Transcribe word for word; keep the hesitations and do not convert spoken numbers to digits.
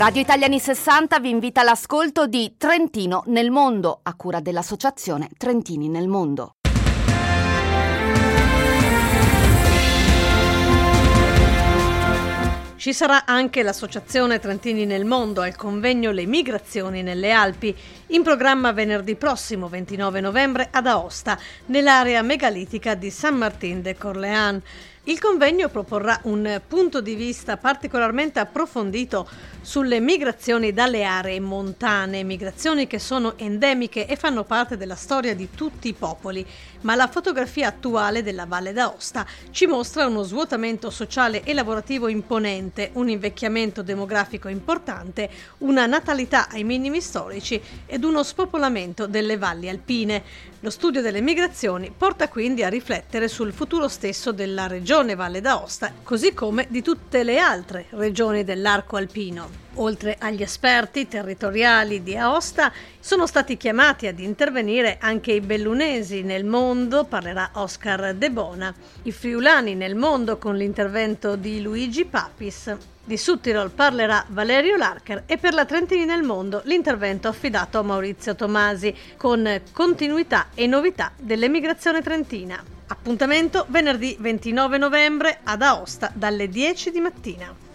Radio Italiani sessanta vi invita all'ascolto di Trentino nel mondo, a cura dell'associazione Trentini nel mondo. Ci sarà anche l'associazione Trentini nel mondo al convegno Le migrazioni nelle Alpi, in programma venerdì prossimo ventinove novembre ad Aosta, nell'area megalitica di Saint-Martin-de-Corléans. Il convegno proporrà un punto di vista particolarmente approfondito sulle migrazioni dalle aree montane, migrazioni che sono endemiche e fanno parte della storia di tutti i popoli, ma la fotografia attuale della Valle d'Aosta ci mostra uno svuotamento sociale e lavorativo imponente, un invecchiamento demografico importante, una natalità ai minimi storici ed uno spopolamento delle valli alpine. Lo studio delle migrazioni porta quindi a riflettere sul futuro stesso della regione Valle d'Aosta, così come di tutte le altre regioni dell'arco alpino. Oltre agli esperti territoriali di Aosta, sono stati chiamati ad intervenire anche i bellunesi. Nel mondo parlerà Oscar De Bona, i friulani nel mondo con l'intervento di Luigi Papis. Di Südtirol parlerà Valerio Larcher e per la Trentini nel mondo l'intervento affidato a Maurizio Tomasi con continuità e novità dell'emigrazione trentina. Appuntamento venerdì ventinove novembre ad Aosta dalle dieci di mattina.